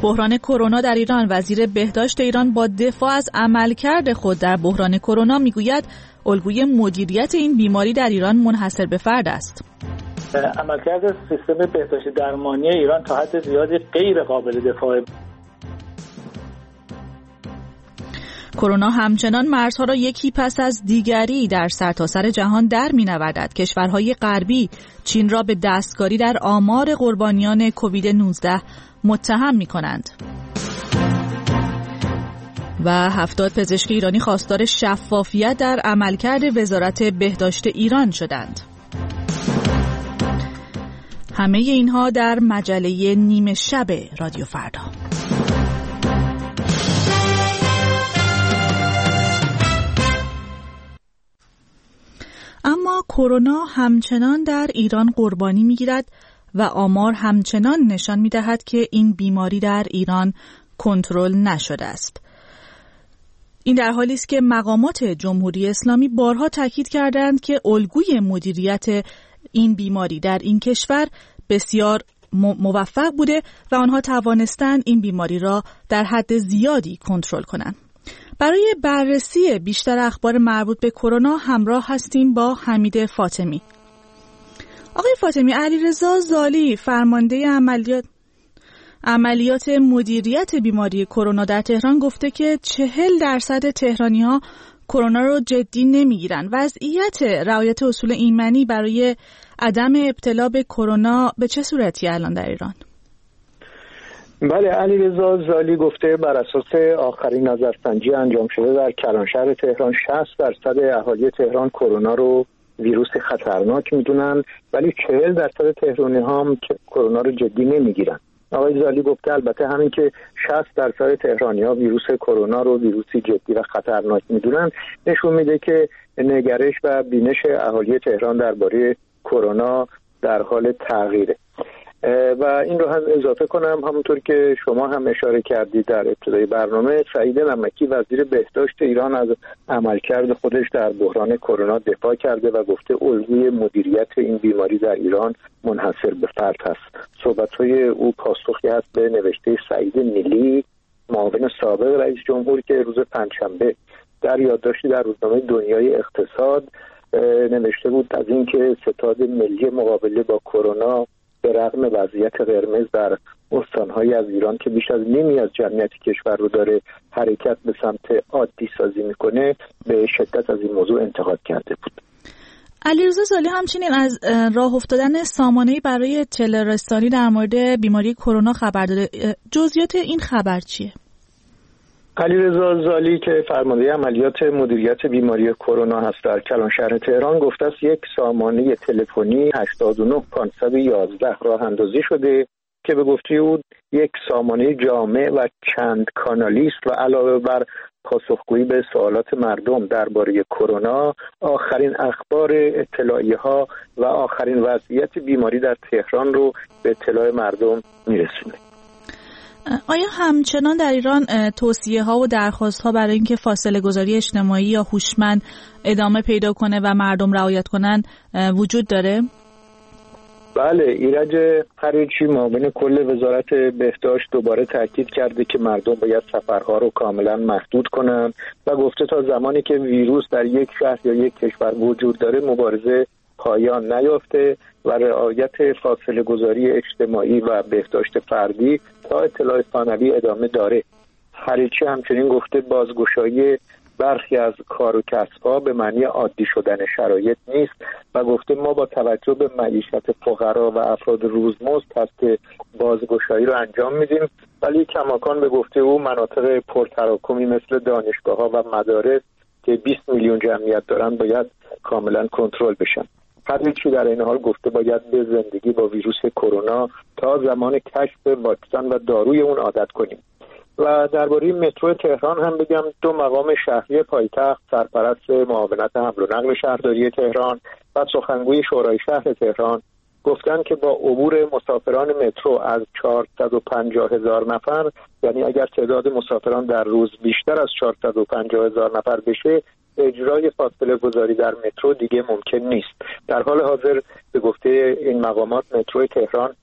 بحران کرونا در ایران. وزیر بهداشت ایران با دفاع از عملکرد خود در بحران کرونا میگوید الگوی مدیریت این بیماری در ایران منحصر به فرد است. عملکرد سیستم بهداشت درمانی ایران تا حد زیادی غیر قابل دفاع. کرونا همچنان مرزها را یکی پس از دیگری در سرتاسر جهان در می‌نوردد. کشورهای غربی چین را به دستکاری در آمار قربانیان کووید 19 متهم می‌کنند. و 70 پزشک ایرانی خواستار شفافیت در عملکرد وزارت بهداشت ایران شدند. همه اینها در مجله نیمه شب رادیو فردا. اما کرونا همچنان در ایران قربانی می‌گیرد و آمار همچنان نشان می‌دهد که این بیماری در ایران کنترل نشده است. این در حالی است که مقامات جمهوری اسلامی بارها تاکید کردند که الگوی مدیریت این بیماری در این کشور بسیار موفق بوده و آنها توانستند این بیماری را در حد زیادی کنترل کنند. برای بررسی بیشتر اخبار مربوط به کرونا همراه هستیم با حمید فاطمی. آقای فاطمی، علیرضا زالی فرمانده عملیات مدیریت بیماری کرونا در تهران گفته که 40% تهرانی‌ها کرونا رو جدی نمیگیرن. وضعیت رعایت اصول ایمنی برای عدم ابتلا به کرونا به چه صورتی الان در ایران؟ بله، علیرضا زالی گفته بر اساس آخرین نظرسنجی انجام شده در کلانشهر تهران 60% اهالی تهران کرونا رو ویروس خطرناک میدونن، ولی 40% تهرانی هم کرونا رو جدی نمیگیرن. آقای زالی گفته البته همین که 60% تهرانی ها ویروس کرونا رو ویروسی جدی و خطرناک میدونن نشون میده که نگرش و بینش اهالی تهران درباره کرونا در حال تغییره. و این رو هم اضافه کنم، همونطور که شما هم اشاره کردید در ابتدای برنامه، سعید نمکی وزیر بهداشت ایران از عملکرد خودش در بحران کرونا دفاع کرده و گفته الگوی مدیریت این بیماری در ایران منحصر به فرد است. صحبت‌های او پاسخی است به نوشته سعید نیلی، معاون سابق رئیس جمهور، که روز پنجشنبه در یادداشتی در روزنامه دنیای اقتصاد نوشته بود از اینکه ستاد ملی مقابله با کرونا به رغم وضعیت قرمز در استان‌های از ایران که بیش از نیمی از جمعیت کشور رو داره حرکت به سمت عادی سازی میکنه، به شدت از این موضوع انتقاد کرده بود. علیرضا زالی همچنین از راه افتادن سامانه‌ای برای تله‌رسانی در مورد بیماری کرونا خبر داده. جزئیات این خبر چیه؟ علیرضا زالی که فرمانده عملیات مدیریت بیماری کرونا هست در کلانشهر تهران گفته است یک سامانه تلفنی 89511 راه اندازی شده که به گفته او یک سامانه جامع و چند کانالی است و علاوه بر پاسخگویی به سوالات مردم درباره کرونا، آخرین اخبار اطلاعیه‌ها و آخرین وضعیت بیماری در تهران رو به اطلاع مردم میرسونه. آیا همچنان در ایران توصیه‌ها و درخواست‌ها برای اینکه فاصله گذاری اجتماعی یا هوشمند ادامه پیدا کنه و مردم رعایت کنن وجود داره؟ بله، ایرج خریچی معاون کل وزارت بهداشت دوباره تاکید کرده که مردم باید سفرها رو کاملا محدود کنن و گفته تا زمانی که ویروس در یک شهر یا یک کشور وجود داره مبارزه پایان نیافته و رعایت فاصله گذاری اجتماعی و بهداشت فردی تا اطلاع ثانوی ادامه داره. خریچی همچنین گفته بازگشایی برخی از کار و کسب‌ها به معنی عادی شدن شرایط نیست و گفته ما با توجه به معیشت فقرا و افراد روزمزد قصد بازگشایی رو انجام میدیم، ولی کماکان به گفته او مناطق پرتراکمی مثل دانشگاه‌ها و مدارس که 20 میلیون جمعیت دارن باید کاملا کنترل بشن. خریچی در این حال گفته باید به زندگی با ویروس کرونا تا زمان کشف واکسن و داروی اون عادت کنیم. و درباره مترو تهران هم بگم، دو مقام شهری پایتخت، سرپرست معاونت حمل و نقل شهرداری تهران و سخنگوی شورای شهر تهران گفتن که با عبور مسافران مترو از 450,000 نفر، یعنی اگر تعداد مسافران در روز بیشتر از 450,000 نفر بشه، اجرای فاصله گذاری در مترو دیگه ممکن نیست. در حال حاضر به گفته این مقامات مترو تهران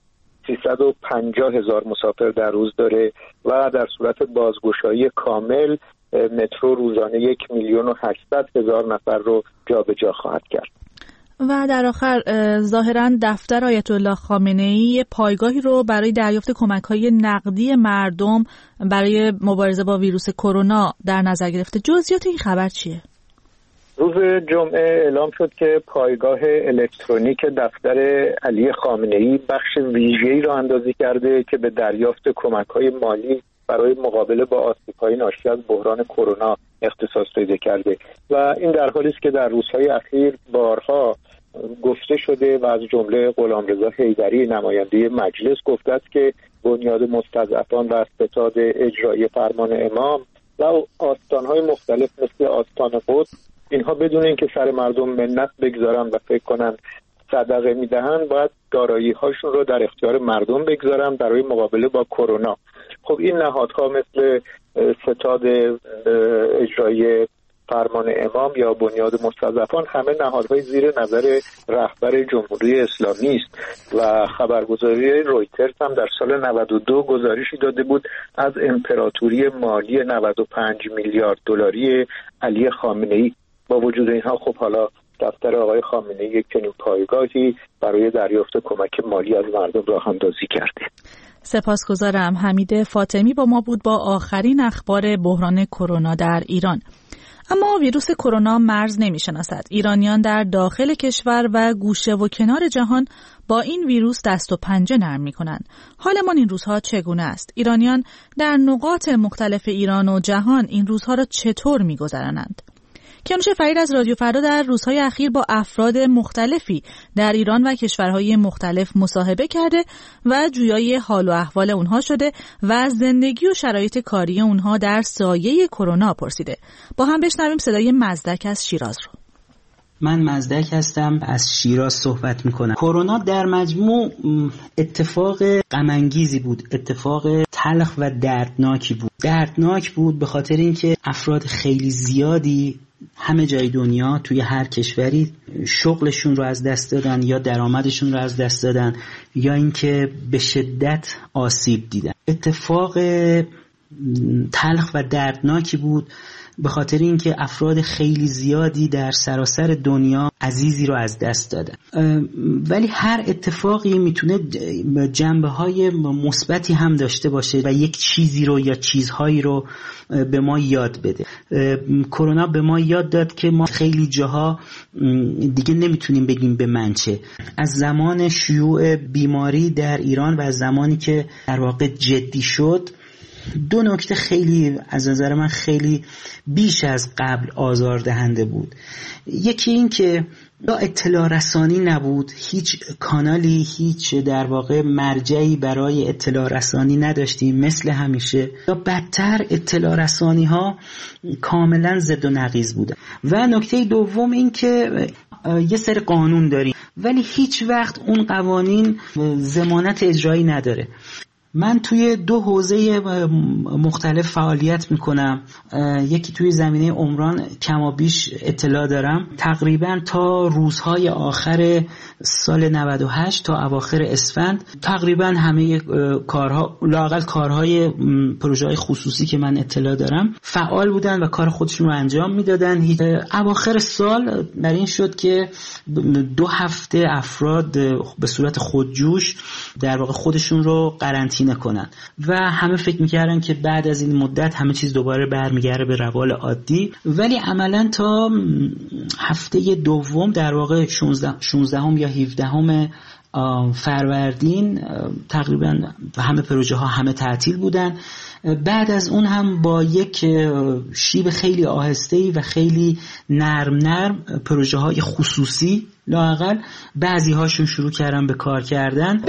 350,000 مسافر در روز داره و در صورت بازگشایی کامل مترو روزانه 1,800,000 نفر رو جابجا خواهد کرد. و در آخر ظاهراً دفتر آیت الله خامنه‌ای پایگاهی رو برای دریافت کمک‌های نقدی مردم برای مبارزه با ویروس کرونا در نظر گرفته. جزئیات این خبر چیه؟ روز جمعه اعلام شد که پایگاه الکترونیک دفتر علی خامنه‌ای بخش ویژه‌ای را اندازی کرده که به دریافت کمک‌های مالی برای مقابله با آسیب‌های ناشی از بحران کرونا اختصاص پیدا کرده و این در حالی است که در روزهای اخیر بارها گفته شده و از جمله غلامرضا حیدری نماینده مجلس گفته است که بنیاد مستضعفان و ستاد اجرایی فرمان امام و آستان‌های مختلف مثل آستان قدس اینها بدون اینکه سر مردم منت بگذارن و فکر کنن صدقه میدهن باید دارایی هاشون رو در اختیار مردم بگذارن برای مقابله با کرونا. خب این نهادها مثل ستاد اجرایی فرمان امام یا بنیاد مستضعفان همه نهادهای زیر نظر رهبر جمهوری اسلامی است و خبرگزاری رویترز هم در سال 92 گزارشی داده بود از امپراتوری مالی 95 میلیارد دلاری علی خامنه‌ای. با وجود اینها خب حالا دفتر آقای خامنه‌ای یک چنین پایگاهی برای دریافت کمک مالی از مردم راه اندازی کرده. سپاسگزارم. حمید فاطمی با ما بود با آخرین اخبار بحران کرونا در ایران. اما ویروس کرونا مرز نمی‌شناسد. ایرانیان در داخل کشور و گوشه و کنار جهان با این ویروس دست و پنجه نرم می‌کنند. حالمان این روزها چگونه است؟ ایرانیان در نقاط مختلف ایران و جهان این روزها را چطور می‌گذرانند؟ کیانوش فرید از رادیو فردا در روزهای اخیر با افراد مختلفی در ایران و کشورهای مختلف مصاحبه کرده و جویای حال و احوال اونها شده و زندگی و شرایط کاری اونها در سایه کرونا پرسیده. با هم بشنویم صدای مزدک از شیراز رو. من مزدک هستم، از شیراز صحبت میکنم. کرونا در مجموع اتفاق غم انگیزی بود، اتفاق تلخ و دردناکی بود. دردناک بود به خاطر اینکه افراد خیلی زیادی همه جای دنیا توی هر کشوری شغلشون رو از دست دادن یا درآمدشون رو از دست دادن یا اینکه به شدت آسیب دیدن. اتفاق تلخ و دردناکی بود به خاطر اینکه افراد خیلی زیادی در سراسر دنیا عزیزی رو از دست دادن. ولی هر اتفاقی میتونه جنبه‌های مثبتی هم داشته باشه و یک چیزی رو یا چیزهایی رو به ما یاد بده. کرونا به ما یاد داد که ما خیلی جاها دیگه نمیتونیم بگیم به من چه. از زمان شیوع بیماری در ایران و از زمانی که در واقع جدی شد، دو نکته خیلی از نظر من خیلی بیش از قبل آزاردهنده بود. یکی این که یا اطلاع رسانی نبود، هیچ کانالی، هیچ در واقع مرجعی برای اطلاع رسانی نداشتیم مثل همیشه، یا بدتر اطلاع رسانی ها کاملا ضد و نقیض بودن. و نکته دوم این که یه سری قانون داریم ولی هیچ وقت اون قوانین ضمانت اجرایی نداره. من توی دو حوزه مختلف فعالیت میکنم. یکی توی زمینه عمران کمابیش اطلاع دارم. تقریبا تا روزهای آخر سال 98 تا اواخر اسفند تقریبا همه کارها، لااقل کارهای پروژه‌های خصوصی که من اطلاع دارم فعال بودن و کار خودشون رو انجام میدادن. اواخر سال در این شد که 2 هفته افراد به صورت خودجوش در واقع خودشون رو قرنطینه کنن و همه فکر میکردن که بعد از این مدت همه چیز دوباره برمیگرده به روال عادی. ولی عملا تا هفته دوم در واقع 16 یا 17 فروردین تقریبا همه پروژه ها همه تعطیل بودن. بعد از اون هم با یک شیب خیلی آهسته‌ای و خیلی نرم پروژه های خصوصی لااقل بعضی هاشون شروع کردن به کار کردن.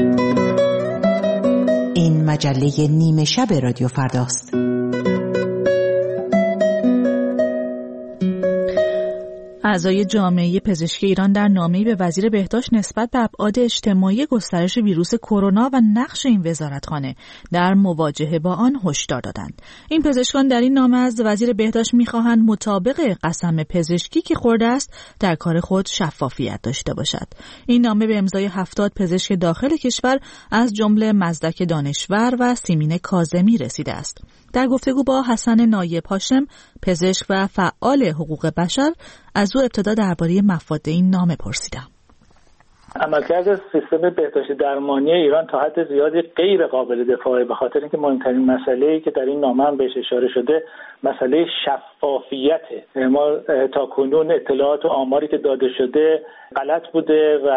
این مجله نیمه شب رادیو فرداست. اعضای جامعه پزشکی ایران در نامه‌ای به وزیر بهداشت نسبت به ابعاد اجتماعی گسترش ویروس کرونا و نقش این وزارتخانه در مواجهه با آن هشدار دادند. این پزشکان در این نامه از وزیر بهداشت می‌خواهند مطابق قسم پزشکی که خورده است در کار خود شفافیت داشته باشد. این نامه به امضای 70 پزشک داخل کشور از جمله مزدک دانشور و سیمین کاظمی رسیده است. در گفتگو با حسن نایب هاشم، پزشک و فعال حقوق بشر، از او ابتدا درباره مفاد این نامه پرسیدم. عملکرد سیستم بهداشت درمانی ایران تا حد زیادی غیر قابل دفاعه، به خاطر اینکه مهمترین مسئله‌ای که در این نامه هم بهش اشاره شده مسئله شفافیته. ما تا کنون اطلاعات و آماری که داده شده غلط بوده و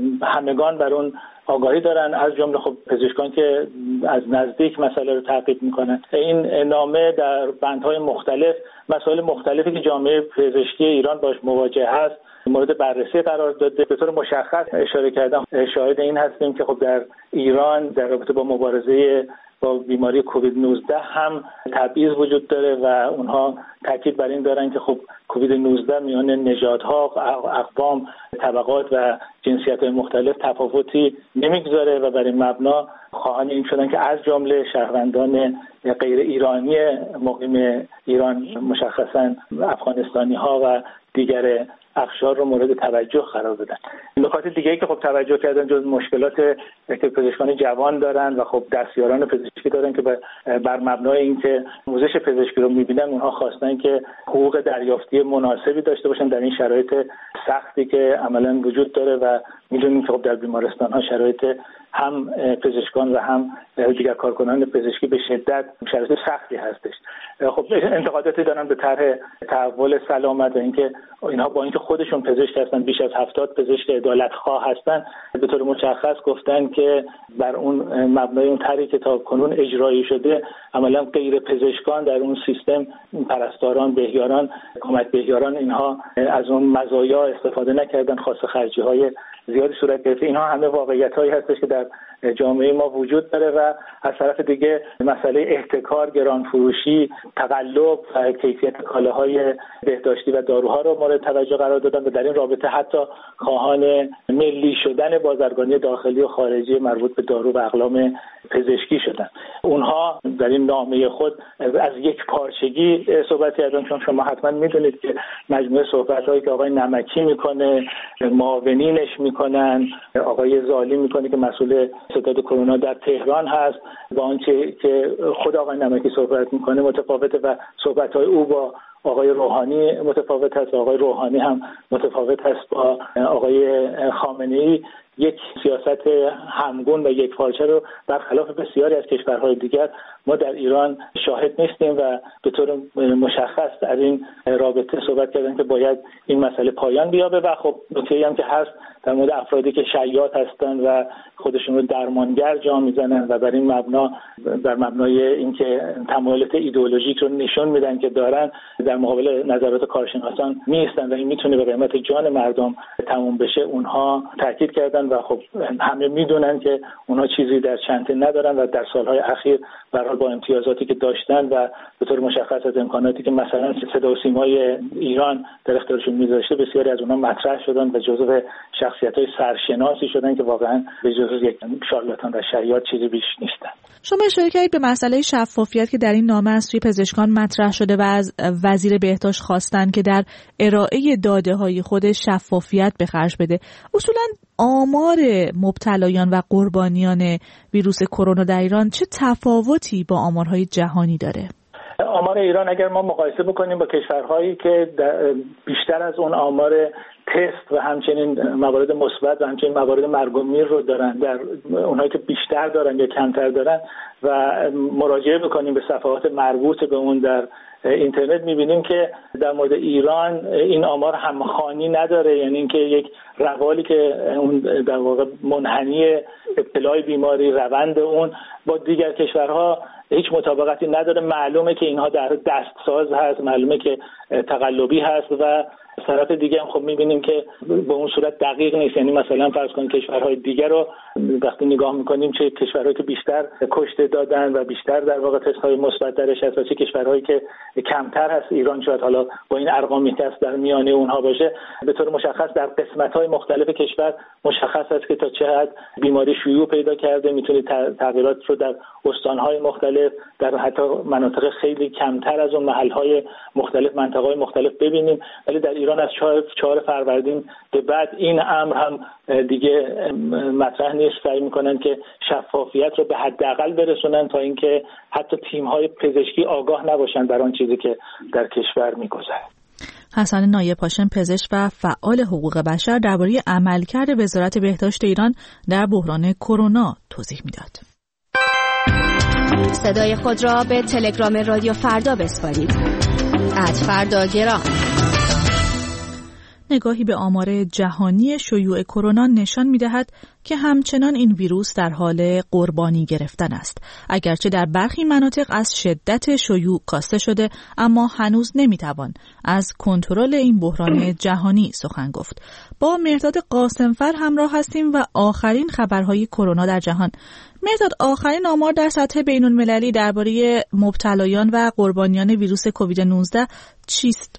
همگان بر اون آگاهی دارن، از جمله خب پزشکان که از نزدیک مسئله رو تعقیب میکنن. این نامه در بندهای مختلف مسائل مختلفی که جامعه پزشکی ایران باش مواجه هست مورد بررسی قرار داده. به طور مشخص اشاره کردم شاهد این هستیم که خب در ایران در رابطه با مبارزه با بیماری کووید 19 هم تبعیض وجود داره و اونها تاکید بر این دارن که خب کووید 19 میان نژادها، اقوام، طبقات و جنسیت‌های مختلف تفاوتی نمیگذاره و بر این مبنا خواهان این شدن که از جمله شهروندان غیر ایرانی مقیم ایران، مشخصاً افغانستانی‌ها و دیگر اقشار رو مورد توجه قرار بدن. نکات دیگه‌ای که خب توجه کردن جز مشکلات که پزشکان جوان دارن و خب دستیاران پزشکی دارن که بر مبنای اینکه آموزش پزشکی رو می‌بینن اونها خواستن که حقوق دریافتی مناسبی داشته باشن در این شرایط سختی که عملاً وجود داره و می‌دونیم که خب در بیمارستان‌ها شرایط هم پزشکان و هم دیگر کارکنان پزشکی به شدت شرایط سختی هستش. خب انتقاداتی دارن به طرح تحول سلامت و اینکه اینها با اینکه خودشون پزشک هستن، بیش از 70 پزشک عدالتخواه هستن، به طور مشخص گفتن که بر اون مبنای اون طرحی که تا کنون اجرایی شده عملا غیر پزشکان در اون سیستم، پرستاران، بهیاران، کمک بهیاران، اینها از اون مزایا استفاده نکردن، خاص خرجی‌های زیادی صورت گرفته. اینها همه واقعیت‌هایی هستش که در جامعه ما وجود داره و از طرف دیگه مسئله احتکار، گرانفروشی، تقلب و کیفیت کالاهای بهداشتی و داروها رو مورد توجه قرار دادن و در این رابطه حتی خواهان ملی شدن بازرگانی داخلی و خارجی مربوط به دارو و اقلام پزشکی شدن. اونها در این نامه خود از یک پارچگی صحبت کردن، چون شما حتما میدونید که مجموعه صحبت‌هایی که آقای نمکی میکنه، معاونینش میکنن، آقای زالی میکنه که مسئول ستاد کرونا در تهران هست، با آنچه که خود آقای نمکی صحبت میکنه متفاوته و صحبت‌های او با آقای روحانی متفاوت است. آقای روحانی هم متفاوت است با آقای خامنه‌ای. یک سیاست همگون و یک پارچه رو برخلاف بسیاری از کشورهای دیگر ما در ایران شاهد نیستیم و به طور مشخص در این رابطه صحبت کردن که باید این مسئله پایان بیابه و خب نکته‌ای هم که هست در مورد افرادی که شیاد هستن و خودشون رو درمانگر جا میزنن و بر این مبنا بر مبنای اینکه تمایلات ایدئولوژیک رو نشون میدن که دارن در مقابل نظرات کارشناسان میستن و این میتونه به قیمت جان مردم تموم بشه، اونها تاکید کردن و خب همه میدونن که اونها چیزی در چنته ندارن و در سالهای اخیر برای با امتیازاتی که داشتن و به طور مشخص از امکاناتی که مثلا صدا و سیمای ایران در اختیارشون میذاشته بسیاری از اونها مطرح شدن و جزو شخصیت‌های سرشناسی شدن که واقعا به جز یک شارلاتان و شیاد چیزی بیش نیستن. شما اشاره کردید به مسئله شفافیت که در این نامه از سوی پزشکان مطرح شده و از وزیر بهداشت خواستن که در ارائه داده‌های خود شفافیت به خرج بده. اصولاً آمار مبتلایان و قربانیان ویروس کرونا در ایران چه تفاوتی با آمارهای جهانی داره؟ آمار ایران اگر ما مقایسه بکنیم با کشورهایی که بیشتر از اون آمار تست و همچنین موارد مثبت و همچنین موارد مرگ و میر رو دارن، در اونهایی که بیشتر دارن یا کمتر دارن و مراجعه بکنیم به صفحات مربوط به اون در اینترنت، می‌بینیم که در مورد ایران این آمار همخوانی نداره، یعنی اینکه یک روالی که اون در واقع منحنی ابتلای بیماری، روند اون با دیگر کشورها هیچ مطابقتی نداره. معلومه که اینها در دستساز هست، معلومه که تقلبی هست و طرف دیگه هم خب می‌بینیم که به اون صورت دقیق نیست. یعنی مثلا فرض کنید کشورهای دیگر رو وقتی نگاه می‌کنیم چه کشورهایی که بیشتر کشته دادن و بیشتر در واقع تست‌های مثبت درش هست و چه کشورهایی که کمتر هست. ایران شاید حالا با این ارقامی که در میانه اونها باشه. به طور مشخص در قسمت‌های مختلف کشور مشخص است که تا چه حد بیماری شیوع پیدا کرده. می‌تونید تغییرات رو در استان‌های مختلف، در حتی مناطق خیلی کمتر از اون محل‌های مختلف، مناطق‌های مختلف ببینیم. ولی در ایران از 4 فروردین به بعد این امر هم دیگه مطرح نیست. سعی می‌کنن که شفافیت رو به حداقل برسونن تا اینکه حتی تیم‌های پزشکی آگاه نباشن بر آن چیزی که در کشور می‌گذره. حسن نایب هاشم، پزشک و فعال حقوق بشر، درباره عملکرد وزارت بهداشت ایران در بحران کرونا توضیح میداد. صدای خود را به تلگرام رادیو فردا بسپارید. @فرداگرام. نگاهی به آمار جهانی شیوع کرونا نشان می‌دهد که همچنان این ویروس در حال قربانی گرفتن است. اگرچه در برخی مناطق از شدت شیوع کاسته شده، اما هنوز نمی‌توان از کنترل این بحران جهانی سخن گفت. با مرداد قاسمفر همراه هستیم و آخرین خبرهای کرونا در جهان. مرداد، آخرین آمار در سطح بین‌المللی درباره مبتلایان و قربانیان ویروس کووید 19 چیست؟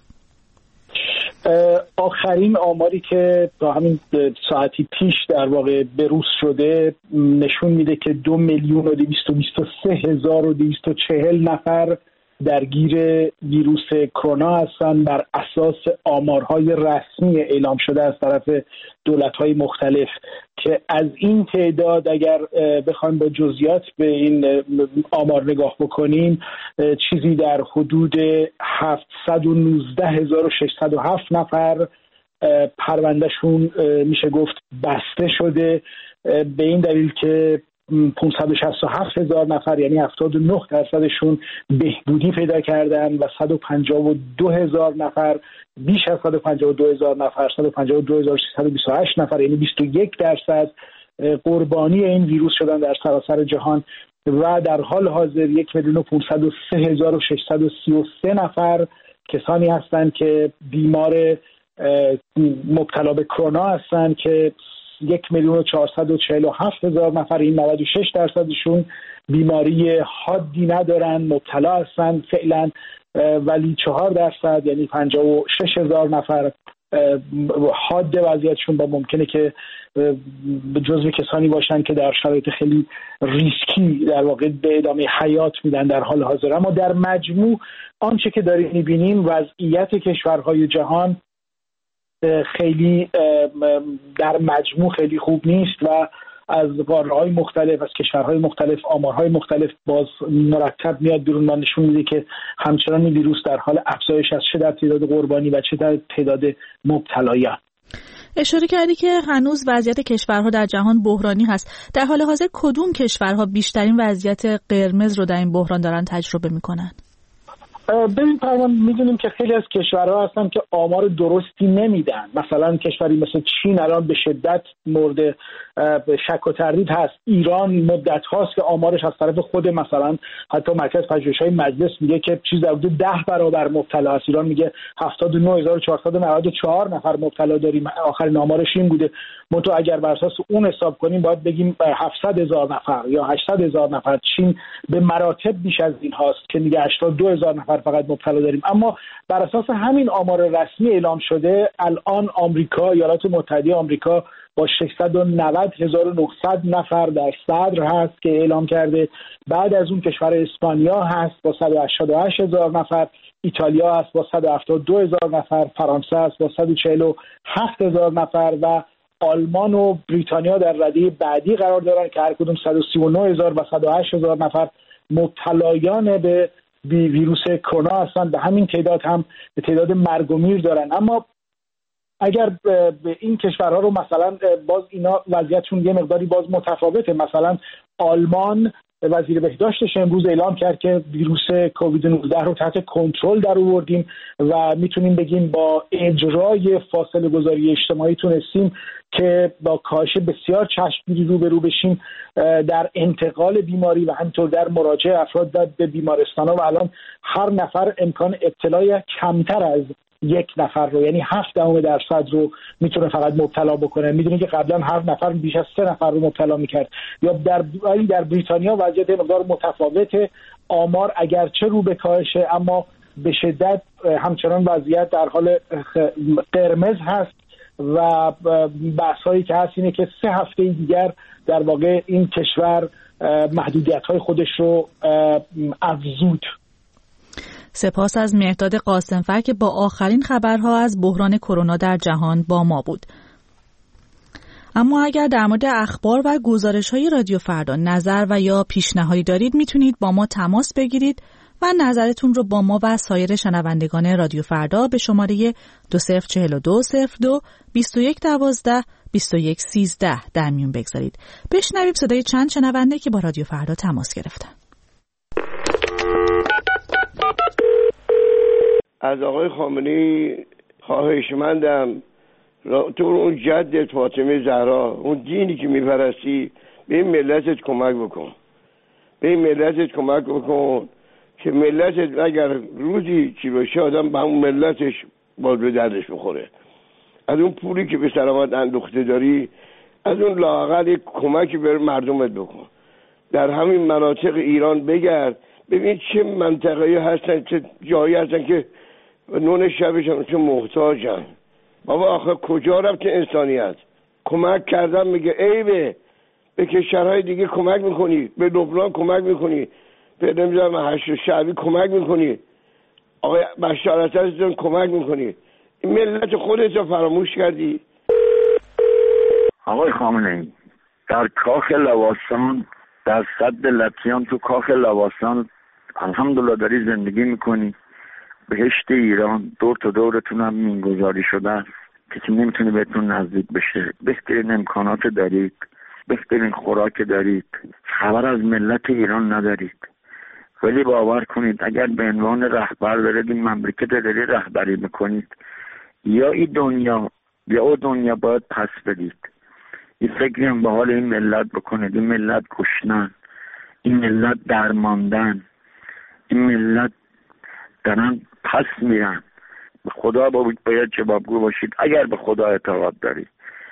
آخرین آماری که تا همین ساعتی پیش در واقع بروز شده نشون میده که 2,223,240 نفر درگیر ویروس کرونا هستند بر اساس آمارهای رسمی اعلام شده از طرف دولت‌های مختلف، که از این تعداد اگر بخوایم با جزئیات به این آمار نگاه بکنیم چیزی در حدود 719,607 نفر پروندهشون میشه گفت بسته شده، به این دلیل که 567,000 نفر یعنی 79% بهبودی پیدا کردن و 152,000 نفر، بیش از 152,000 نفر، 152,328 نفر یعنی 21% قربانی این ویروس شدن در سراسر جهان و در حال حاضر 1,503,633 نفر کسانی هستند که بیمار مبتلا به کرونا هستند که 1,447,000 نفر این 96%شون بیماری حادی ندارن، مبتلا هستن فعلا، ولی 4% یعنی 56,000 نفر حاد وضعیتشون با ممکنه که جزو کسانی باشن که در شرایط خیلی ریسکی در واقع به ادامه حیات میدن در حال حاضر. اما در مجموع آنچه که داریم میبینیم وضعیت کشورهای جهان خیلی در مجموع خیلی خوب نیست و از قاره‌های مختلف، از کشورهای مختلف آمارهای مختلف باز مرتب میاد بیرون و نشون میده که همچنان این ویروس در حال افزایش است، چه در تعداد قربانی و چه در تعداد مبتلایان. اشاره کردی که هنوز وضعیت کشورها در جهان بحرانی هست. در حال حاضر کدوم کشورها بیشترین وضعیت قرمز رو در این بحران دارن تجربه میکنن؟ ببین پروان، میدونیم که خیلی از کشورها هستن که آمار درستی نمیدن. مثلا کشوری مثل چین الان به شدت مورد شک و تردید هست. ایران مدت هاست که آمارش از طرف خود مثلا حتی مرکز پژوهش‌های مجلس میگه که چیز در حدود 10 برابر مبتلا است. ایران میگه 79,494 نفر مبتلا داریم، آخرین آمارش این بوده. منتها اگر بر اساس اون حساب کنیم باید بگیم 700,000 نفر یا 800,000 نفر. چین به مراتب بیش از این هاست که میگه 82,000 نفر فقط مبتلا داریم. اما بر اساس همین آمار رسمی اعلام شده الان آمریکا، ایالات متحده آمریکا با 690,900 نفر در صدر هست که اعلام کرده. بعد از اون کشور اسپانیا هست با 188,000 نفر، ایتالیا هست با 172,000 نفر، فرانسه هست با 147,000 نفر و آلمان و بریتانیا در رده بعدی قرار دارن که هر کدوم 139,000 و 108,000 نفر مبتلایان به ویروس کرونا هستن. به همین تعداد هم به تعداد مرگ و میر دارن. اما اگر به این کشورها رو مثلا باز اینا وضعیتشون یه مقداری باز متفاوته. مثلا آلمان وزیر بهداشتش امروز اعلام کرد که ویروس کووید 19 رو تحت کنترل در آوردیم و میتونیم بگیم با اجرای فاصله گذاری اجتماعی تونستیم که با کاهش بسیار چشمگیری روبرو بشیم در انتقال بیماری و همینطور در مراجعه افراد به بیمارستان‌ها و الان هر نفر امکان ابتلا کمتر از یک نفر رو، یعنی 0.7% رو میتونه فقط مبتلا بکنه. میدونید که قبلا هر نفر بیش از 3 نفر رو مبتلا میکرد. یا در بریتانیا وضعیت مقدار متفاوته. آمار اگرچه رو به کاهشه اما به شدت همچنان وضعیت در حال قرمز هست و بحثایی که هست اینه که 3 هفته دیگر در واقع این کشور محدودیت‌های خودش رو افزود. سپاس از مهرداد قاسمفر که با آخرین خبرها از بحران کرونا در جهان با ما بود. اما اگر در مورد اخبار و گزارش‌های رادیو فردا نظر و یا پیشنهادی دارید میتونید با ما تماس بگیرید و نظرتون رو با ما و سایر شنوندگان رادیو فردا به شماره 204202 2112 2113 در میون بگذارید. بشنویم صدای چند شنونده که با رادیو فردا تماس گرفتن. از آقای خامنه‌ای خواهشمندم تو اون جد فاطمه زهرا، اون دینی که میپرستی، به این ملتت کمک بکن. به این ملتت کمک بکن که ملتت اگر روزی چی بشه آدم به همون ملتش باز به دردش بخوره. از اون پولی که به سلامت اندوخته داری، از اون لااقل کمکی به مردمت بکن. در همین مناطق ایران بگرد، ببین چه منطقه‌ای هستن، چه جایی هستن که نون شبشون چه محتاجن. بابا آخه کجا رفت انسانیت؟ کمک کردن میگه عیبه. به کشورهای دیگه کمک میکنی، به لبنان کمک میکنی، به نمیدونم هشت شعبی کمک میکنی، آقای بشار اسدتون کمک میکنی. این ملت خودت رو فراموش کردی. آقای خامنه‌ای در کاخ لواسان، در سد لکیان تو کاخ لواسان الحمدلله داری زندگی میکنی. بهشت ایران دور تا دورتون هم مینگذاری شده است، کسی نمیتونه بهتون نزدیک بشه. بهترین امکانات دارید، بهترین خوراک دارید، خبر از ملت ایران ندارید. ولی باور کنید اگر به عنوان رهبر دارید این مملکت دارید رهبری میکنید، یا این دنیا یا او دنیا باید پس بدید. این فکری هم به حال این ملت بکنید. این ملت گشنن، این ملت درماندن، این ملت دارن پس میرن. به خدا باید جوابگو باشید اگر به خدا اعتقاد دارید.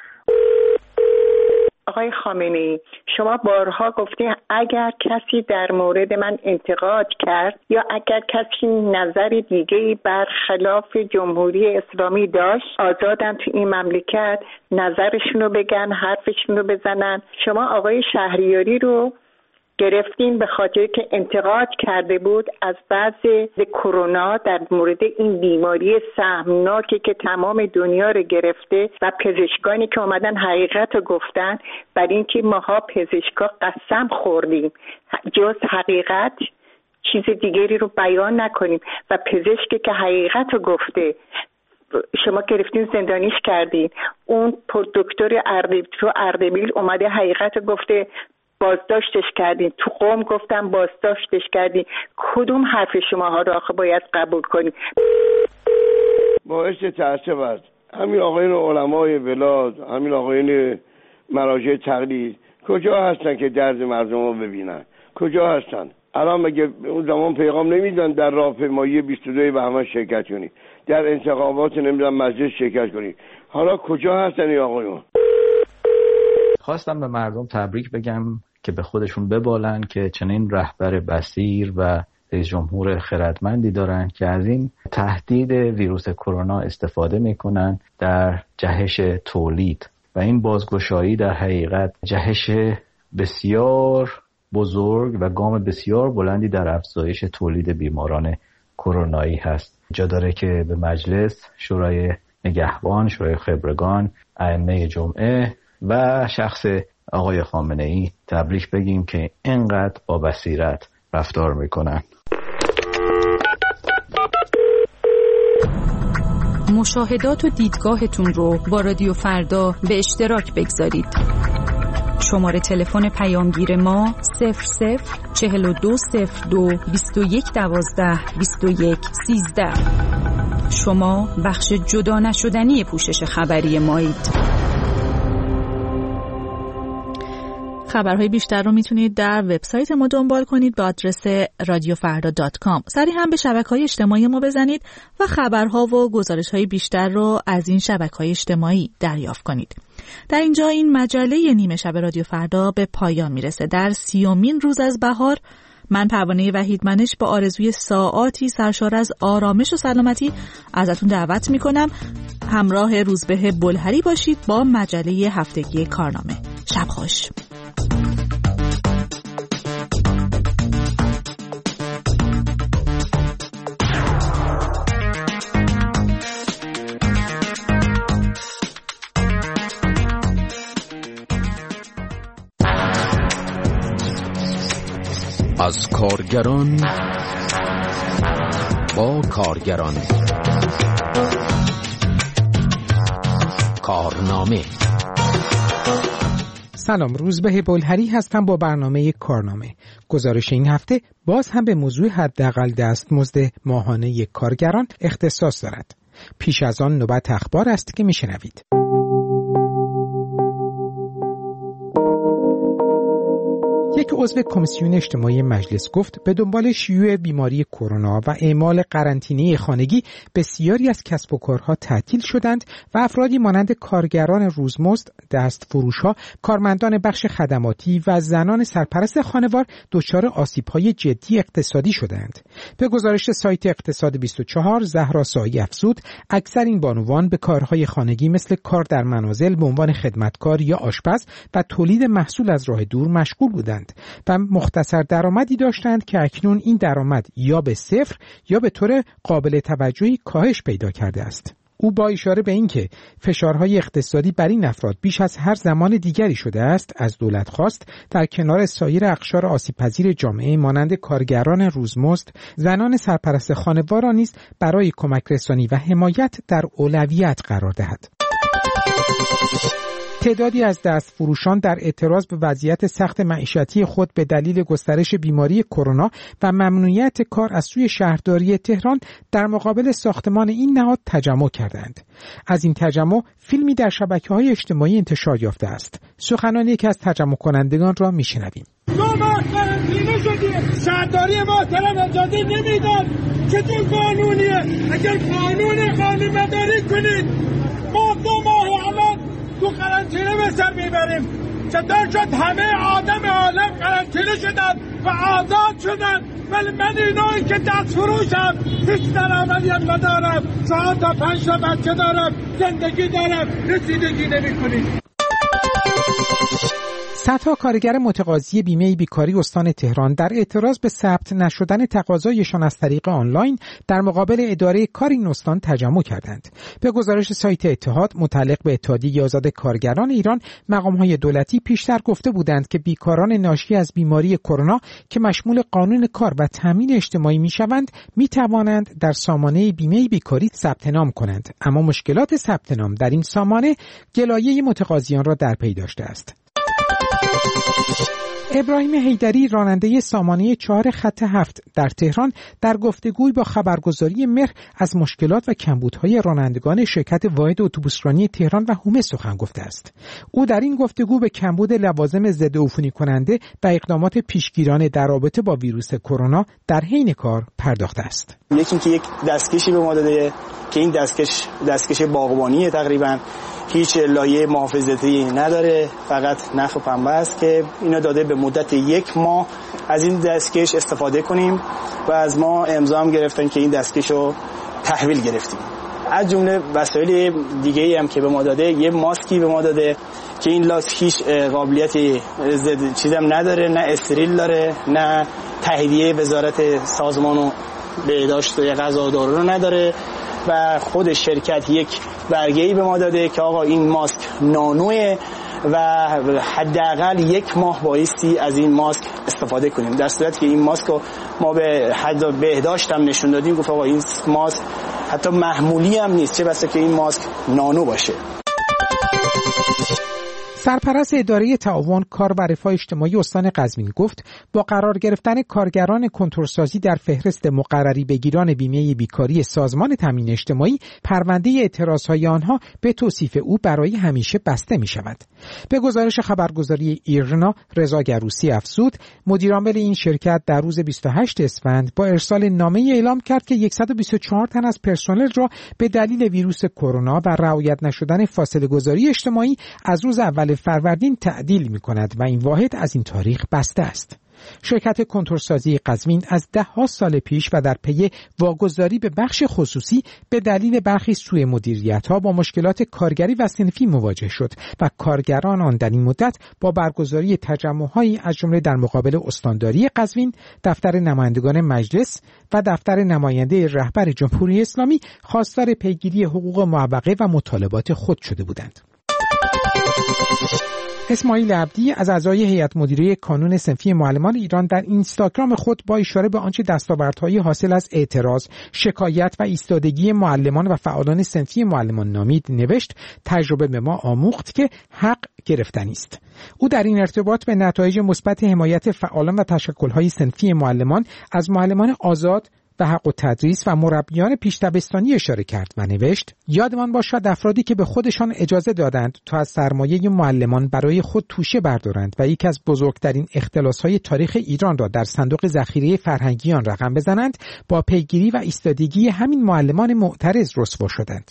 آقای خامنه‌ای شما بارها گفتین اگر کسی در مورد من انتقاد کرد یا اگر کسی نظر دیگه‌ای برخلاف جمهوری اسلامی داشت، آزادن تو این مملکت نظرشونو بگن، حرفشونو بزنن. شما آقای شهریاری رو گرفتین به خاطر که انتقاد کرده بود از بعض کرونا در مورد این بیماری سهمناکی که تمام دنیا رو گرفته و پزشکانی که اومدن حقیقت رو گفتن، برای اینکه ماها پزشکا قسم خوردیم جز حقیقت چیز دیگری رو بیان نکنیم و پزشکی که حقیقت رو گفته شما گرفتین زندانیش کردین. اون دکتر اردبیل اومده حقیقت رو گفته بازداشتش کردین. تو قم گفتم بازداشتش کردین. کدوم حرف شماها رو آخه باید قبول کنیم؟ باعث تأسف است همین آقایون علمای ولاد، همین آقایون مراجع تقلید کجا هستن که درد مردم رو ببینن؟ کجا هستن؟ الان مگه اون زمان پیغام نمیدن در راهپیمایی 22 بهمن شرکت کنی، در انتخابات نمیدونم مجلس شرکت کنی؟ حالا کجا هستن این آقایون؟ خواستم به مردم تبریک بگم که به خودشون ببالن که چنین رهبر بصیر و رئیس جمهور خردمندی دارن که از این تهدید ویروس کرونا استفاده میکنن در جهش تولید و این بازگشایی در حقیقت جهش بسیار بزرگ و گام بسیار بلندی در افزایش تولید بیماران کرونایی هست. جا داره که به مجلس، شورای نگهبان، شورای خبرگان، ائمه جمعه و شخص آقای خامنه‌ای تبریک بگیم که اینقدر با بصیرت رفتار میکنن. مشاهدات و دیدگاهتون رو با رادیو فردا به اشتراک بگذارید. شماره تلفن پیامگیر ما 004202 2112 2113. شما بخش جدا نشدنی پوشش خبری مایید. خبرهای بیشتر رو میتونید در وبسایت ما دنبال کنید به آدرس radiofarda.com. سریع هم به شبکه‌های اجتماعی ما بزنید و خبرها و گزارش‌های بیشتر رو از این شبکه‌های اجتماعی دریافت کنید. در اینجا این مجله نیمه شب رادیو فردا به پایان میرسه. در 30مین روز از بهار من پروانه وحیدمنش با آرزوی ساعاتی سرشار از آرامش و سلامتی ازتون دعوت میکنم همراه روزبه بلهری باشید با مجله هفتگی کارنامه. شب خوش. از کارگران با کارگران. کارنامه. سلام، روزبه بلهری هستم با برنامه کارنامه. گزارش این هفته باز هم به موضوع حداقل دستمزد ماهانه کارگران اختصاص دارد. پیش از آن نوبت اخبار است که میشنوید. یک عضو کمیسیون اجتماعی مجلس گفت به دنبال شیوع بیماری کرونا و اعمال قرنطینه خانگی بسیاری از کسب و کارها تعطیل شدند و افرادی مانند کارگران روزمزد، دستفروشها، کارمندان بخش خدماتی و زنان سرپرست خانوار دچار آسیب‌های جدی اقتصادی شدند. به گزارش سایت اقتصاد 24 زهرا سایی افزود اکثر این بانوان به کارهای خانگی مثل کار در منازل به عنوان خدمتکار یا آشپز و تولید محصول از راه دور مشغول بودند و مختصر درآمدی داشتند که اکنون این درآمد یا به صفر یا به طور قابل توجهی کاهش پیدا کرده است. او با اشاره به اینکه فشارهای اقتصادی بر این افراد بیش از هر زمان دیگری شده است، از دولت خواست در کنار سایر اقشار آسیب‌پذیر جامعه مانند کارگران روزمزد، زنان سرپرست خانوار را نیز برای کمک رسانی و حمایت در اولویت قرار دهد. تعدادی از دستفروشان در اعتراض به وضعیت سخت معیشتی خود به دلیل گسترش بیماری کرونا و ممنوعیت کار از سوی شهرداری تهران در مقابل ساختمان این نهاد تجمع کردند. از این تجمع فیلمی در شبکه‌های اجتماعی انتشار یافته است. سخنان یکی از تجمع کنندگان را میشنویم. ما قرنطینه شدیم، شهرداری محترم اجازه نمیداد. چطور قانونیه؟ اگر قانون مداری کنید ما 2 ماه الان تو قرنطینه به سر میبریم. چطور شد همه آدم عالم قرنطینه شدن و آزاد شدن، ولی من اینایی که دست فروشم هیچ درآمدی هم ندارم، 4 تا 5 تا بچه دارم، زندگی دارم، رسیدگی نمی‌کنید. صدها کارگر متقاضی بیمه بیکاری استان تهران در اعتراض به ثبت نشدن تقاضایشان از طریق آنلاین در مقابل اداره کار این استان تجمع کردند. به گزارش سایت اتحاد متعلق به اتحادیه آزاد کارگران ایران، مقام‌های دولتی پیشتر گفته بودند که بیکاران ناشی از بیماری کرونا که مشمول قانون کار و تامین اجتماعی می‌شوند، می‌توانند در سامانه بیمه بیکاری ثبت نام کنند، اما مشکلات ثبت نام در این سامانه گلایه متقاضیان را در پی داشته است. ابراهیم حیدری، راننده سامانه 4 خط 7 در تهران، در گفتگوی با خبرگزاری مهر از مشکلات و کمبودهای رانندگان شرکت واحد اتوبوسرانی تهران و هومه سخن گفته است. او در این گفتگو به کمبود لوازم ضد عفونی کننده و اقدامات پیشگیرانه در رابطه با ویروس کرونا در حین کار پرداخته است. یکی که یک دستکشی به ما داده که این دستکش باغبانیه، تقریبا هیچ لایه محافظتی نداره، فقط نخ پنبه است که اینا داده به مدت 1 ماه از این دستکش استفاده کنیم و از ما امضا هم گرفتن که این دستکش رو تحویل گرفتیم. از جمله وسایل دیگه‌ای هم که به ما داده، یه ماسکی به ما داده که این لاس هیچ قابلیتی چیزم نداره، نه استریل داره، نه تاییدیه وزارت سازمان و بهداشت و غذا و دارو رو نداره و خود شرکت یک برگه‌ای به ما داده که آقا این ماسک نانوه و حداقل 1 ماه بایستی از این ماسک استفاده کنیم. در صورتی که این ماسک رو ما به حد بهداشت هم نشون دادیم، گفت آقا این ماسک حتی محمولی هم نیست، چه بسا که این ماسک نانو باشه. سرپرست اداره تعاون کار و رفاه اجتماعی استان قزوین گفت با قرار گرفتن کارگران کنترلسازی در فهرست مقرری بگیران بیمه بیکاری سازمان تامین اجتماعی پرونده اعتراضهای آنها به توصیف او برای همیشه بسته می شود. به گزارش خبرگزاری ایرنا، رضا گروسی افزود مدیرعامل این شرکت در روز 28 اسفند با ارسال نامه اعلام کرد که 124 تن از پرسنل را به دلیل ویروس کرونا و رعایت نشدن فاصله گذاری اجتماعی از روز اول فروردین تعدیل می کند و این واحد از این تاریخ بسته است. شرکت کنترلسازی قزوین از 10 سال پیش و در پی واگذاری به بخش خصوصی به دلیل برخی سوء مدیریت‌ها با مشکلات کارگری و صنفی مواجه شد و کارگران آن در این مدت با برگزاری تجمع‌هایی از جمله در مقابل استانداری قزوین، دفتر نمایندگان مجلس و دفتر نماینده رهبر جمهوری اسلامی خواستار پیگیری حقوق معوقه و مطالبات خود شده بودند. اسماعیل عبدی از اعضای هیئت مدیره کانون صنفی معلمان ایران در اینستاگرام خود با اشاره به آنچه دستاوردهای حاصل از اعتراض، شکایت و ایستادگی معلمان و فعالان صنفی معلمان نامید نوشت: تجربه به ما آموخت که حق گرفتنی است. او در این ارتباط به نتایج مثبت حمایت فعالان و تشکل‌های صنفی معلمان از معلمان آزاد و حق التدریس و مربیان پیش دبستانی اشاره کرد و نوشت: یادمان باشد افرادی که به خودشان اجازه دادند تا از سرمایه معلمان برای خود توشه بردارند و یکی از بزرگترین اختلاس‌های تاریخ ایران را در صندوق ذخیره فرهنگی آن رقم بزنند، با پیگیری و ایستادگی همین معلمان معترض رسوا شدند.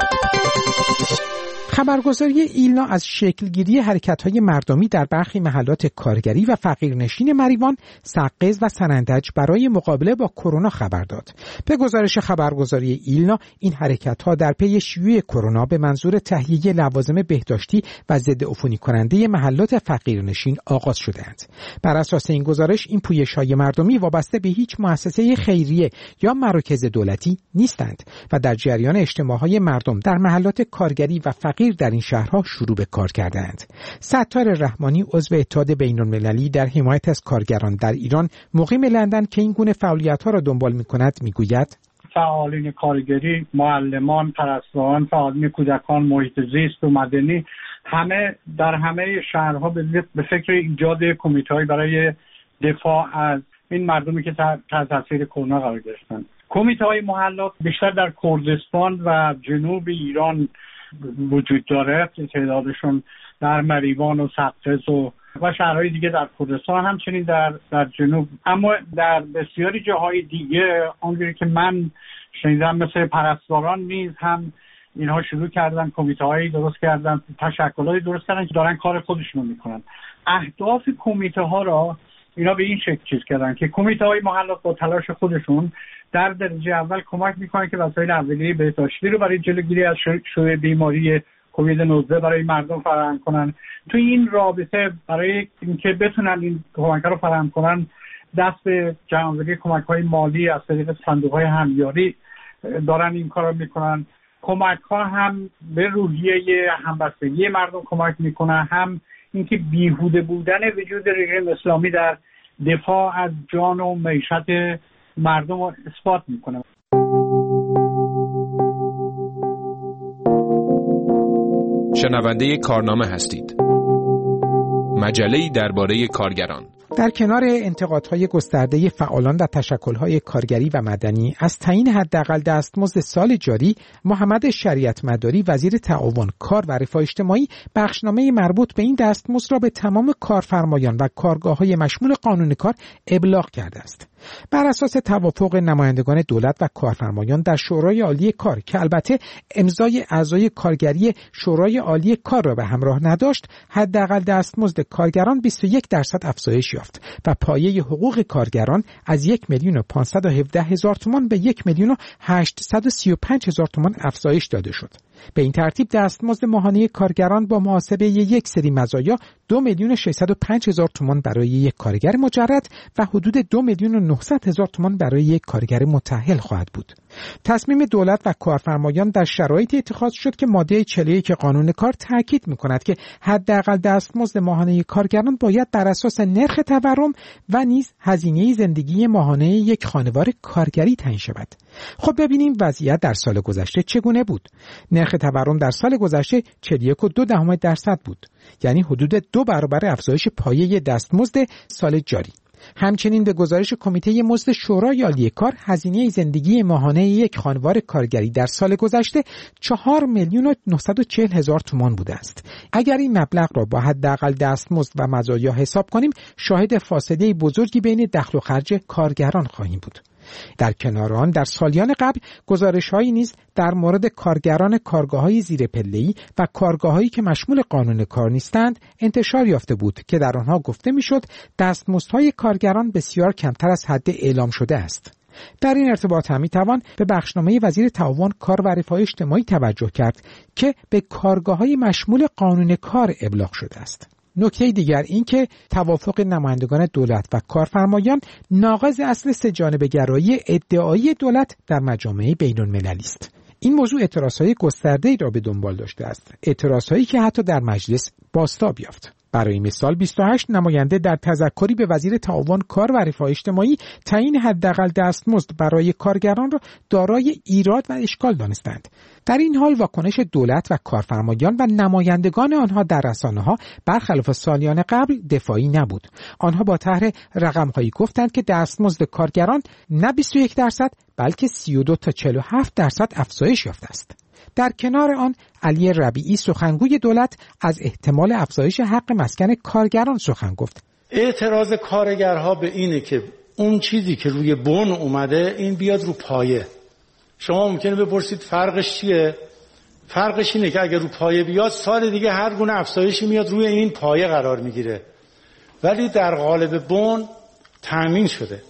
خبرگزاری ایلنا از شکلگیری حرکت‌های مردمی در برخی محلات کارگری و فقیرنشین مریوان، سقز و سنندج برای مقابله با کرونا خبر داد. به گزارش خبرگزاری ایلنا، این حرکت‌ها در پی شیوع کرونا به منظور تهیه لوازم بهداشتی و ضد عفونی کننده محلات فقیرنشین آغاز شده‌اند. بر اساس این گزارش، این پویش‌های مردمی وابسته به هیچ مؤسسه خیریه یا مراکز دولتی نیستند و در جریان اجتماع‌های مردم در محلات کارگری و فقیر در این شهرها شروع به کار کردند. ستار رحمانی، عضو اتحاد بین‌المللی در حمایت از کارگران در ایران، مقیم لندن که این گونه فعالیت‌ها را دنبال می‌کند، می‌گوید: فعالین کارگری، معلمان، پرستاران، فعالین کودکان، محیط زیست و مدنی همه در همه شهرها به فکر ایجاد کمیته‌ای برای دفاع از این مردمی که تحت تاثیر کرونا قرار گرفتند. کمیته‌های محلات بیشتر در کردستان و جنوب ایران وجود داره، تعدادشون در مریوان و سقز و شهرهای دیگه در کردستان، همچنین در جنوب. اما در بسیاری جاهای دیگه اونجوری که من شنیدم مثل پرستاران نیز هم اینها شروع کردن، کمیته‌هایی درست کردن، تشکل‌هایی درست کردن که دارن کار خودشون میکنن. اهداف کمیته‌ها را اینا به این شکل چیز کردن که کمیته‌های محلات با تلاش خودشون در درجه اول کمک میکنن که وسایل اولیه بهداشتی رو برای جلوگیری از شیوع بیماری کووید 19 برای مردم فراهم کنن. تو این رابطه برای اینکه بتونن این کمک‌ها رو فراهم کنن، دست به جمع‌آوری کمک‌های مالی از طریق صندوق‌های همیاری دارن این کارو میکنن. کمک‌ها هم به روحیه همبستگی مردم کمک میکنن، هم اینکه بیهوده بودن وجود رژیم اسلامی در دفاع از جان و معیشت مردم رو اثبات میکنه. شنونده کارنامه هستید. مجله‌ای درباره کارگران. در کنار انتقادهای گسترده فعالان و تشکل‌های کارگری و مدنی از تعیین حداقل دستمزد سال جاری، محمد شریعت مداری وزیر تعاون، کار و رفاه اجتماعی بخشنامه مربوط به این دستمزد را به تمام کارفرمایان و کارگاه‌های مشمول قانون کار ابلاغ کرده است. بر اساس توافق نمایندگان دولت و کارفرمایان در شورای عالی کار که البته امضای اعضای کارگری شورای عالی کار را به همراه نداشت، حداقل دستمزد کارگران 21% افزایش یافت و پایه حقوق کارگران از 1,517,000 تومان به 1,835,000 تومان افزایش داده شد. به این ترتیب دستمزد ماهانه کارگران با محاسبه یک سری مزایا 2,605,000 تومان برای یک کارگر مجرد و حدود 2,900,000 تومان برای یک کارگر متأهل خواهد بود. تصمیم دولت و کارفرمایان در شرایطی اتخاذ شد که ماده 41 قانون کار تاکید می‌کند که حداقل دستمزد ماهانه کارگران باید بر اساس نرخ تورم و نیز هزینه زندگی ماهانه یک خانوار کارگری تعیین شود. خب ببینیم وضعیت در سال گذشته چگونه بود. نرخ تورم در سال گذشته 41.2% بود، یعنی حدود 2 برابر افزایش پایه دستمزد سال جاری. همچنین به گزارش کمیته مزد شورای عالی کار، هزینه زندگی ماهانه یک خانوار کارگری در سال گذشته 4,940,000 تومان بوده است. اگر این مبلغ را با حداقل دستمزد و مزایا حساب کنیم، شاهد فاصله بزرگی بین دخل و خرج کارگران خواهیم بود. در کنار آن در سالیان قبل گزارش‌هایی نیز در مورد کارگران کارگاه‌های زیر پله‌ای و کارگاه‌هایی که مشمول قانون کار نیستند انتشار یافته بود که در آنها گفته می‌شد دستمزدهای کارگران بسیار کمتر از حد اعلام شده است. در این ارتباط هم می‌توان به بخشنامه وزیر تعاون کار و رفاه اجتماعی توجه کرد که به کارگاه‌های مشمول قانون کار ابلاغ شده است. نکته دیگر این که توافق نمایندگان دولت و کارفرمایان ناقض اصل سه‌جانبه‌گرایی ادعایی دولت در مجامع بین‌المللی است. این موضوع اعتراضهای گسترده‌ای را به دنبال داشته است، اعتراضهایی که حتی در مجلس بازتاب یافت. برای مثال 28 نماینده در تذکری به وزیر تعاون کار و رفاه اجتماعی تعیین حداقل دستمزد برای کارگران را دارای ایراد و اشکال دانستند. در این حال واکنش دولت و کارفرمایان و نمایندگان آنها در رسانه‌ها برخلاف سالیان قبل دفاعی نبود. آنها با طرح رقم‌هایی گفتند که دستمزد کارگران نه 21% بلکه 32 تا 47% افزایش یافته است. در کنار آن علی ربیعی سخنگوی دولت از احتمال افزایش حق مسکن کارگران سخن گفت. اعتراض کارگرها به اینه که اون چیزی که روی بن اومده این بیاد رو پایه. شما ممکنه بپرسید فرقش چیه؟ فرقش اینه که اگر رو پایه بیاد سال دیگه هر گونه افزایشی میاد روی این پایه قرار میگیره، ولی در قالب بن تامین شده.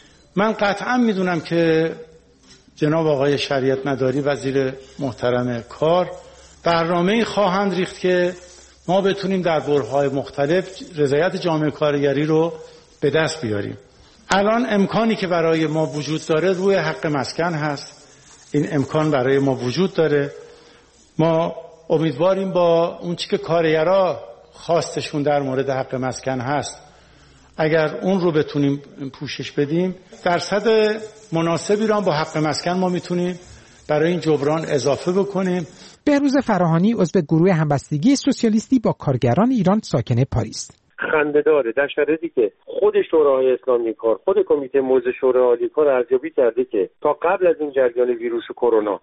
من قطعا میدونم که جناب آقای شریعت مداری وزیر محترم کار برنامه‌ای خواهند ریخت که ما بتونیم در برهه‌های مختلف رضایت جامعه کارگری رو به دست بیاریم. الان امکانی که برای ما وجود داره روی حق مسکن هست. این امکان برای ما وجود داره. ما امیدواریم با اون چی که کارگرها خواستشون در مورد حق مسکن هست، اگر اون رو بتونیم پوشش بدیم، درصد مناسبی رو با حق مسکن ما میتونیم برای این جبران اضافه بکنیم. بهروز فراهانی عضو گروه همبستگی سوسیالیستی با کارگران ایران ساکن پاریس: خنده داره در شرایطی که خود شورای اسلامی کار، خود کمیته مزد شورای عالی کار ارزیابی کرده که تا قبل از این جریان ویروس کرونا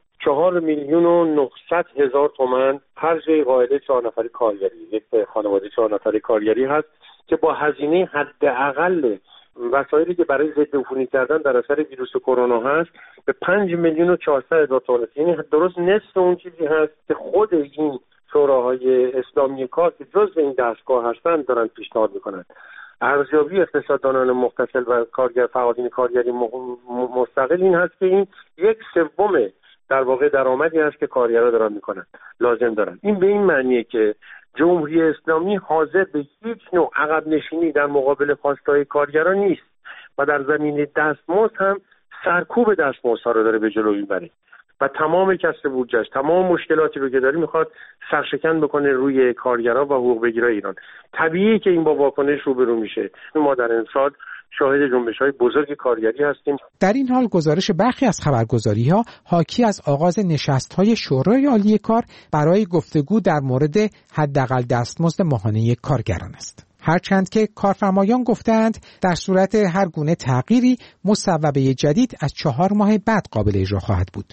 4,900,000 تومان خرج قاعده 4 نفری کارگری، یک خانواده 4 نفری کارگری هست که با هزینه حداقل وسایلی که برای ضد عفونی کردن در اثر ویروس کرونا هست به 5,400,000 تومان، یعنی درست نصف اون چیزی هست که خود این شوراهای اسلامی کار که جزء این دستگاه هستند دارن پیشنهاد میکنند. ارزیابی اقتصاددانان متصل و فعالین کارگری مستقل این هست که این 1/3 در واقع درآمدی هست که کارگرها دارن میکنن لازم دارن. این به این معنیه که جمهوری اسلامی حاضر به هیچ نوع عقب نشینی در مقابل خواستهای کارگران نیست و در زمینه دستمزد هم سرکوب دستمزدها رو داره به جلو میبره و تمام کسر بودجه‌اش، تمام مشکلاتی رو که داره میخواد سرشکن بکنه روی کارگرها و حقوق بگیرای ایران. طبیعیه که این با واکنش روبرو میشه. ما در این سال شاهد جنبش‌های بزرگ کارگری هستیم. در این حال گزارش برخی از خبرگزاری‌ها حاکی از آغاز نشست‌های شورای عالی کار برای گفتگو در مورد حداقل دستمزد ماهانه کارگران است. هرچند که کارفرمایان گفتند در صورت هر گونه تغییری مصوبه جدید از 4 ماه بعد قابل اجرا خواهد بود.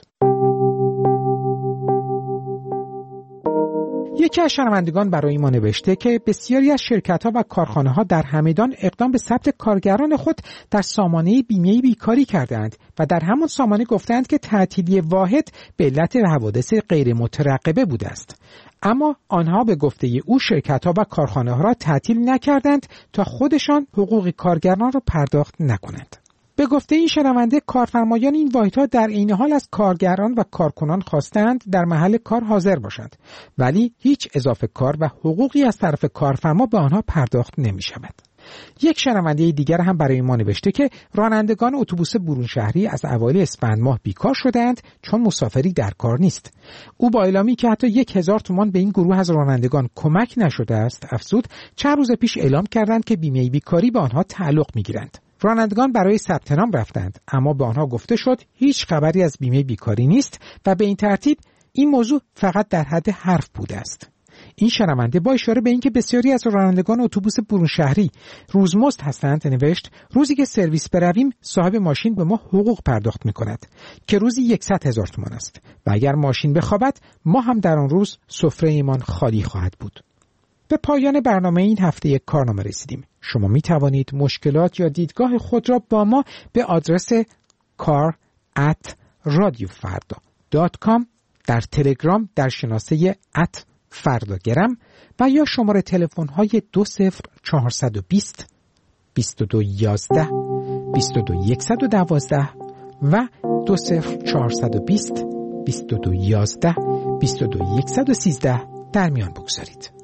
یکی از شنوندگان برای ما نوشته که بسیاری از شرکت‌ها و کارخانه‌ها در همدان اقدام به ثبت کارگران خود در سامانه بیمه بیکاری کردند و در همان سامانه گفتند که تعطیلی واحد به علت حوادث غیر مترقبه بوده است. اما آنها به گفته او شرکت‌ها و کارخانه‌ها را تعطیل نکردند تا خودشان حقوق کارگران را پرداخت نکنند. به گفته این شنونده کارفرمایان این واحدها در عین حال از کارگران و کارکنان خواستند در محل کار حاضر باشند، ولی هیچ اضافه کار و حقوقی از طرف کارفرما به آنها پرداخت نمی شود. یک شنونده دیگر هم برای ما نوشته که رانندگان اتوبوس برون شهری از اوایل اسفند ماه بیکار شدند چون مسافری در کار نیست. او با اعلامی که حتی 1,000 تومان به این گروه از رانندگان کمک نشده است افزود چند روز پیش اعلام کردند که بیمه بیکاری به آنها تعلق می‌گیرند. رانندگان برای ثبت نام رفتند، اما به آنها گفته شد هیچ خبری از بیمه بیکاری نیست و به این ترتیب این موضوع فقط در حد حرف بوده است. این شنونده با اشاره به اینکه بسیاری از رانندگان اتوبوس برون شهری روزمزد هستند نوشت روزی که سرویس برویم صاحب ماشین به ما حقوق پرداخت می‌کند که روزی 100,000 تومان است و اگر ماشین بخوابد ما هم در آن روز سفره ایمان خالی خواهد بود. به پایان برنامه این هفته یک کارنامه رسیدیم. شما می توانید مشکلات یا دیدگاه خود را با ما به آدرس kar@radiofarda.com در تلگرام در شناسه @فرداگرم و یا شماره تلفن های 20420 2211 22112 و 20420 2211 22113 در میان بگذارید.